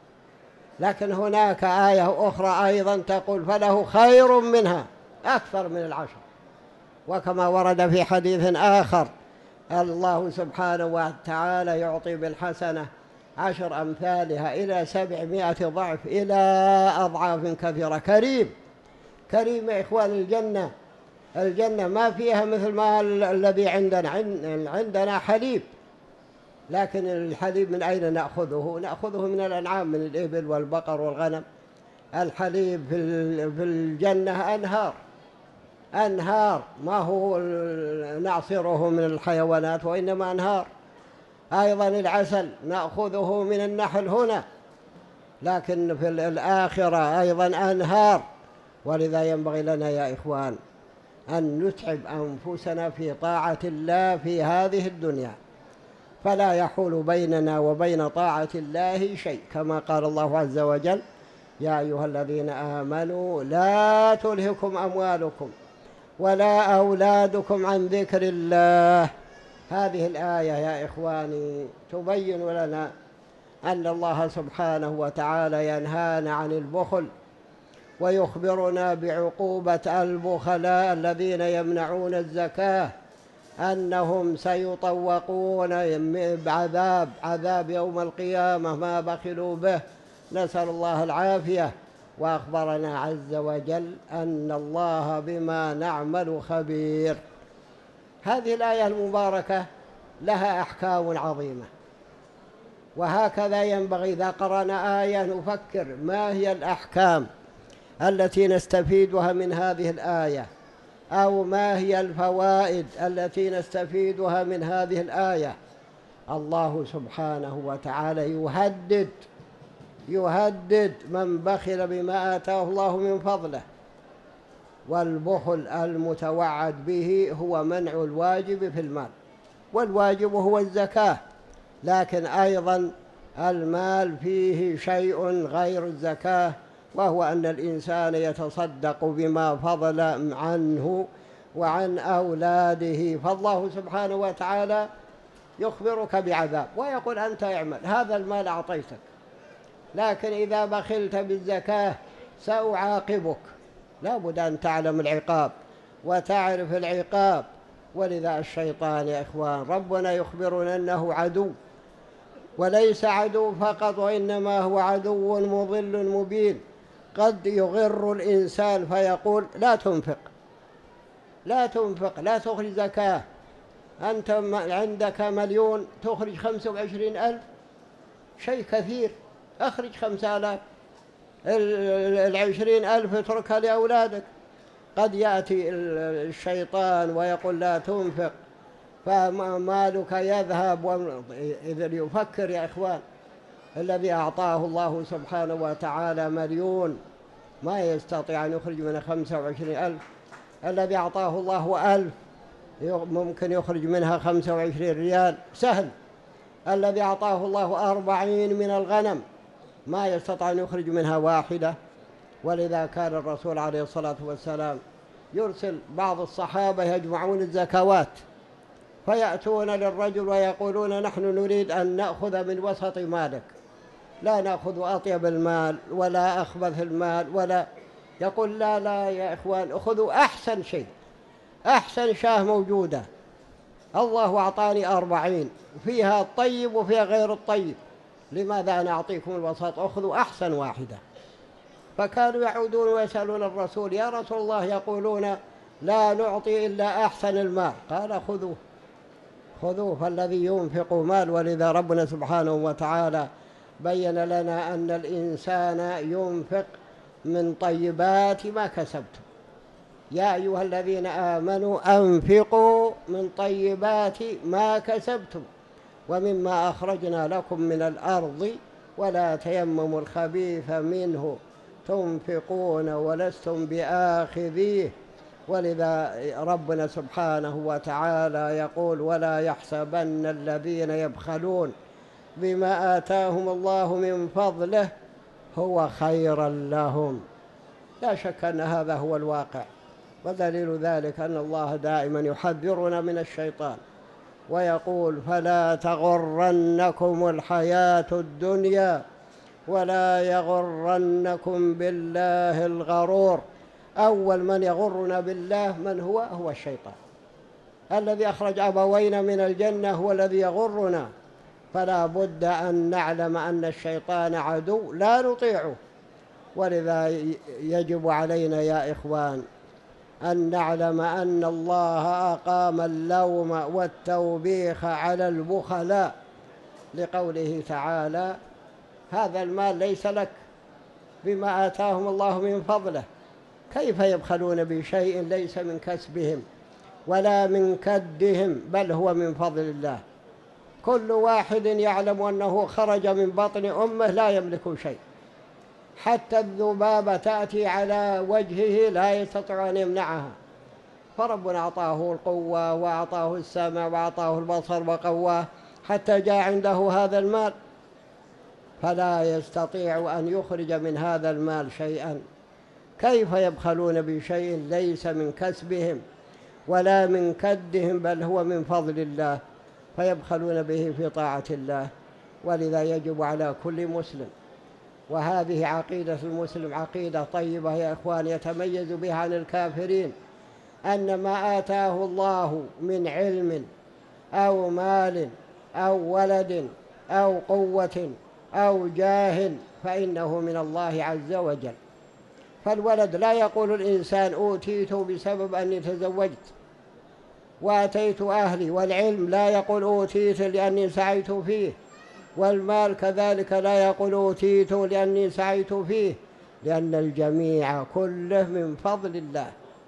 لكن هناك آية أخرى أيضا تقول فله خير منها، أكثر من العشر. وكما ورد في حديث آخر الله سبحانه وتعالى يعطي بالحسنة عشر أمثالها إلى سبعمائة ضعف، إلى أضعاف كثيرة. كريم، كريم يا إخوان. الجنة، الجنة ما فيها مثل ما الذي عندنا. عندنا حليب، لكن الحليب من أين نأخذه؟ نأخذه من الأنعام، من الإبل والبقر والغنم. الحليب في الجنة أنهار، أنهار، ما هو نعصره من الحيوانات وإنما أنهار. أيضا العسل نأخذه من النحل هنا، لكن في الآخرة أيضا أنهار. ولذا ينبغي لنا يا إخوان أن نتعب أنفسنا في طاعة الله في هذه الدنيا، فلا يحول بيننا وبين طاعة الله شيء، كما قال الله عز وجل يا أيها الذين آمنوا لا تلهكم أموالكم ولا أولادكم عن ذكر الله. هذه الآية يا إخواني تبين لنا أن الله سبحانه وتعالى ينهانا عن البخل، ويخبرنا بعقوبة البخلاء الذين يمنعون الزكاة، أنهم سيطوقون بعذاب، عذاب يوم القيامة ما بخلوا به، نسأل الله العافية. وأخبرنا عز وجل أن الله بما نعمل خبير. هذه الآية المباركة لها أحكام عظيمة، وهكذا ينبغي إذا قرأنا آية نفكر ما هي الأحكام التي نستفيدها من هذه الآية، أو ما هي الفوائد التي نستفيدها من هذه الآية. الله سبحانه وتعالى يهدد يهدد من بخل بما آتاه الله من فضله، والبخل المتوعد به هو منع الواجب في المال، والواجب هو الزكاة، لكن أيضا المال فيه شيء غير الزكاة وهو أن الإنسان يتصدق بما فضل عنه وعن أولاده، فالله سبحانه وتعالى يخبرك بعذاب ويقول أنت اعمل، هذا المال أعطيتك، لكن إذا بخلت بالزكاة سأعاقبك. لا بد أن تعلم العقاب وتعرف العقاب. ولذا الشيطان يا إخوان ربنا يخبرنا أنه عدو، وليس عدو فقط، وإنما هو عدو مضل مبين. قد يغر الإنسان فيقول لا تنفق لا تنفق لا تخرج زكاة، أنت عندك مليون تخرج خمسة وعشرين ألف، شيء كثير، أخرج خمسة آلاف، العشرين ألف اتركها لأولادك. قد يأتي الشيطان ويقول لا تنفق فمالك يذهب. إذا يفكر يا إخوان الذي أعطاه الله سبحانه وتعالى مليون ما يستطيع أن يخرج منها خمسة وعشرين ألف، الذي أعطاه الله ألف ممكن يخرج منها خمسة وعشرين ريال سهل، الذي أعطاه الله أربعين من الغنم ما يستطيع أن يخرج منها واحدة. ولذا كان الرسول عليه الصلاة والسلام يرسل بعض الصحابة يجمعون الزكوات فيأتون للرجل ويقولون نحن نريد أن نأخذ من وسط مالك، لا نأخذ أطيب المال ولا أخبث المال ولا. يقول لا لا يا إخوان أخذوا أحسن شيء، أحسن شاه موجودة، الله أعطاني أربعين فيها الطيب وفيها غير الطيب، لماذا أنا أعطيكم الوسط؟ أخذوا أحسن واحدة. فكانوا يعودون ويسألون الرسول يا رسول الله يقولون لا نعطي إلا أحسن المال، قال خذوه خذوه فالذي ينفق مال. ولذا ربنا سبحانه وتعالى بين لنا أن الإنسان ينفق من طيبات ما كسبتم، يا أيها الذين آمنوا أنفقوا من طيبات ما كسبتم ومما أخرجنا لكم من الأرض ولا تيمموا الخبيث منه تنفقون ولستم بآخذيه. ولذا ربنا سبحانه وتعالى يقول ولا يحسبن الذين يبخلون بما آتاهم الله من فضله هو خيرا لهم. لا شك أن هذا هو الواقع، ودليل ذلك أن الله دائما يحذرنا من الشيطان ويقول فلا تغرنكم الحياة الدنيا ولا يغرنكم بالله الغرور. أول من يغرنا بالله من هو؟ هو الشيطان الذي أخرج أبوينا من الجنة، هو الذي يغرنا. فلا بد أن نعلم أن الشيطان عدو لا نطيعه. ولذا يجب علينا يا إخوان أن نعلم أن الله أقام اللوم والتوبيخ على البخلاء لقوله تعالى هذا المال ليس لك بما آتاهم الله من فضله، كيف يبخلون بشيء ليس من كسبهم ولا من كدهم بل هو من فضل الله. كل واحد يعلم أنه خرج من بطن أمه لا يملك شيء، حتى الذبابة تأتي على وجهه لا يستطيع أن يمنعها، فربنا أعطاه القوة وأعطاه السمع وأعطاه البصر وقواه حتى جاء عنده هذا المال، فلا يستطيع أن يخرج من هذا المال شيئا. كيف يبخلون بشيء ليس من كسبهم ولا من كدهم بل هو من فضل الله، فيبخلون به في طاعة الله. ولذا يجب على كل مسلم، وهذه عقيدة المسلم عقيدة طيبة يا إخوان يتميز بها عن الكافرين، أن ما آتاه الله من علم أو مال أو ولد أو قوة أو جاه فإنه من الله عز وجل. فالولد لا يقول الإنسان أوتيته بسبب أني تزوجت وأتيت أهلي، والعلم لا يقول أوتيت لأني سعيت فيه، والمال كذلك لا يقول أوتيت لأني سعيت فيه، لأن الجميع كله من فضل الله.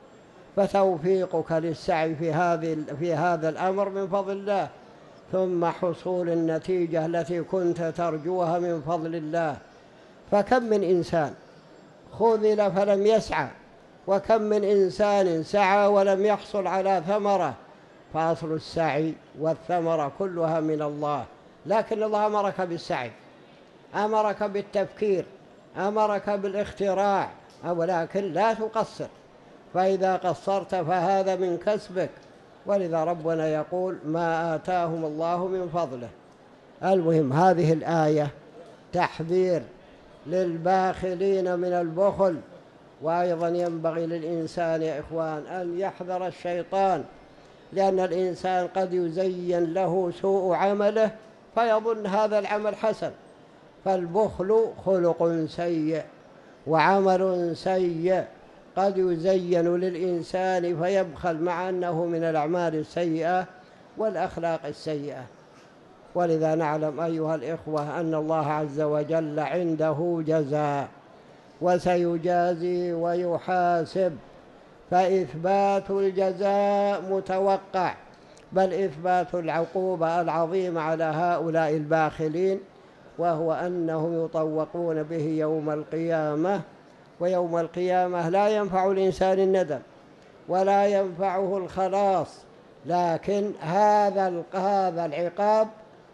فتوفيقك للسعي في هذه في هذا الأمر من فضل الله، ثم حصول النتيجة التي كنت ترجوها من فضل الله. فكم من إنسان خذل فلم يسعى، وكم من إنسان سعى ولم يحصل على ثمرة. فأصل السعي والثمرة كلها من الله، لكن الله أمرك بالسعي، أمرك بالتفكير أمرك بالاختراع، ولكن لا تقصر، فإذا قصرت فهذا من كسبك. ولذا ربنا يقول ما آتاهم الله من فضله. المهم هذه الآية تحذير للباخلين من البخل، وأيضا ينبغي للإنسان يا إخوان أن يحذر الشيطان، لأن الإنسان قد يزين له سوء عمله فيظن هذا العمل حسن. فالبخل خلق سيء وعمل سيء، قد يزين للإنسان فيبخل مع أنه من الأعمال السيئة والأخلاق السيئة. ولذا نعلم أيها الإخوة أن الله عز وجل عنده جزاء وسيجازي ويحاسب، فإثبات الجزاء متوقع، بل إثبات العقوبة العظيمة على هؤلاء الباخلين، وهو أنهم يطوقون به يوم القيامة. ويوم القيامة لا ينفع الإنسان الندم ولا ينفعه الخلاص، لكن هذا هذا العقاب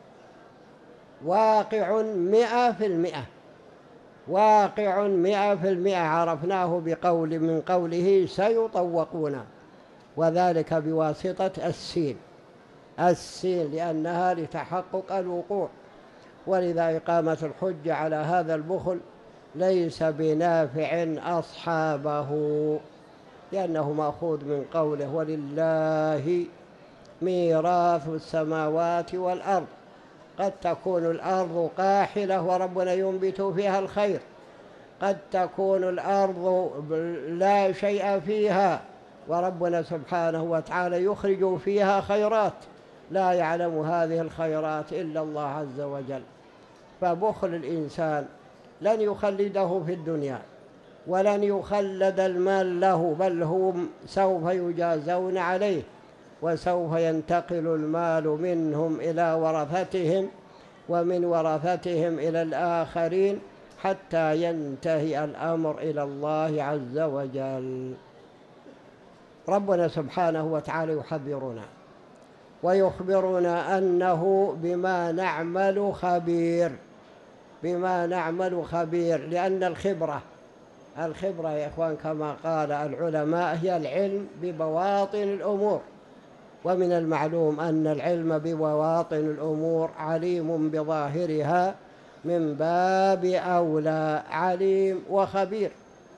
واقع مئة في المئة، واقع مئة في المئة، عرفناه بقول من قوله سيطوقون، وذلك بواسطة السين السين لأنها لتحقق الوقوع. ولذا إقامة الحجة على هذا البخل ليس بنافع أصحابه، لأنه مأخوذ من قوله ولله ميراث السماوات والأرض. قد تكون الأرض قاحلة وربنا ينبت فيها الخير، قد تكون الأرض لا شيء فيها وربنا سبحانه وتعالى يخرج فيها خيرات، لا يعلم هذه الخيرات إلا الله عز وجل. فبخل الإنسان لن يخلده في الدنيا ولن يخلد المال له، بل هم سوف يجازون عليه، وسوف ينتقل المال منهم إلى ورثتهم ومن ورثتهم إلى الآخرين حتى ينتهي الأمر إلى الله عز وجل. ربنا سبحانه وتعالى يحذرنا ويخبرنا أنه بما نعمل خبير، بما نعمل خبير، لأن الخبرة الخبرة يا إخوان كما قال العلماء هي العلم ببواطن الأمور، ومن المعلوم أن العلم ببواطن الأمور عليم بظاهرها من باب أولى عليم وخبير.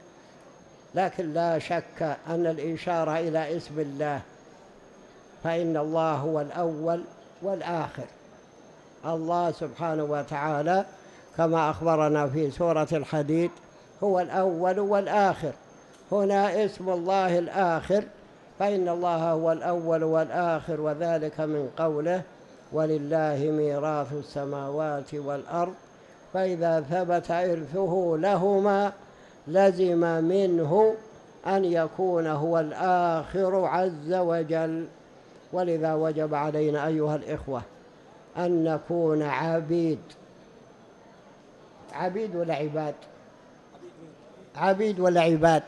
لكن لا شك أن الإشارة إلى اسم الله، فإن الله هو الأول والآخر. الله سبحانه وتعالى كما أخبرنا في سورة الحديد هو الأول والآخر، هنا اسم الله الآخر، فإن الله هو الأول والآخر، وذلك من قوله ولله ميراث السماوات والأرض، فإذا ثبت إرثه لهما لزم منه أن يكون هو الآخر عز وجل. ولذا وجب علينا أيها الإخوة أن نكون عبيد. عبيد ولا عباد؟ عبيد ولا عباد؟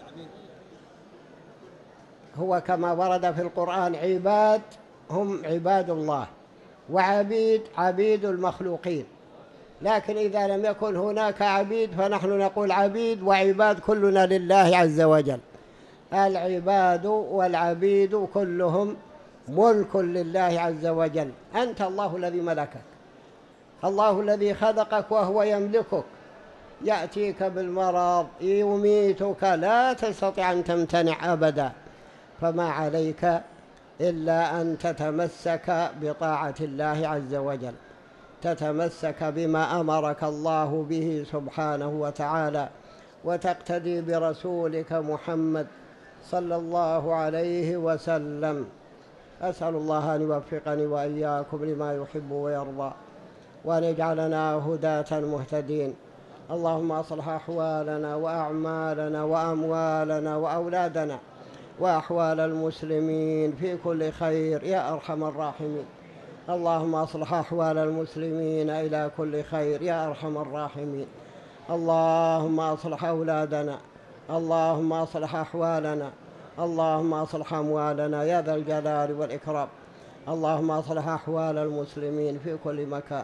هو كما ورد في القرآن عباد هم عباد الله، وعبيد عبيد المخلوقين. لكن إذا لم يكن هناك عبيد فنحن نقول عبيد وعباد كلنا لله عز وجل. العباد والعبيد كلهم ملك لله عز وجل. أنت الله الذي ملكك، الله الذي خلقك وهو يملكك، يأتيك بالمرض يميتك، لا تستطيع أن تمتنع أبدا، فما عليك إلا أن تتمسك بطاعة الله عز وجل، تتمسك بما أمرك الله به سبحانه وتعالى، وتقتدي برسولك محمد صلى الله عليه وسلم. أسأل الله أن يوفقني وإياكم لما يحب ويرضى، وأن يجعلنا هداة مهتدين. اللهم أصلح أحوالنا وأعمالنا وأموالنا وأولادنا وأحوال المسلمين في كل خير يا أرحم الراحمين. اللهم أصلح أحوال المسلمين إلى كل خير يا أرحم الراحمين. اللهم أصلح أولادنا، اللهم أصلح أحوالنا، اللهم أصلح أموالنا يا ذا الجلال والإكرام. اللهم أصلح أحوال المسلمين في كل مكان،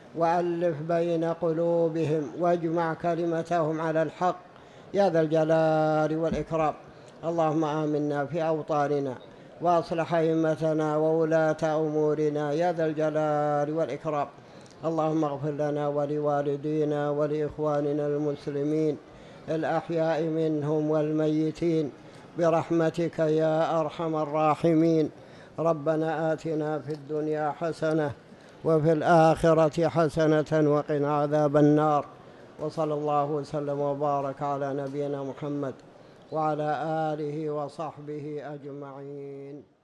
وألف بين قلوبهم واجمع كلمتهم على الحق يا ذا الجلال والإكرام. اللهم آمنا في أوطاننا وأصلح أئمتنا وولاة أمورنا يا ذا الجلال والإكرام. اللهم اغفر لنا ولوالدينا ولإخواننا المسلمين الأحياء منهم والميتين برحمتك يا أرحم الراحمين. ربنا آتنا في الدنيا حسنة وفي الآخرة حسنة وقنا عذاب النار. وصلى الله وسلم وبارك على نبينا محمد وعلى آله وصحبه أجمعين.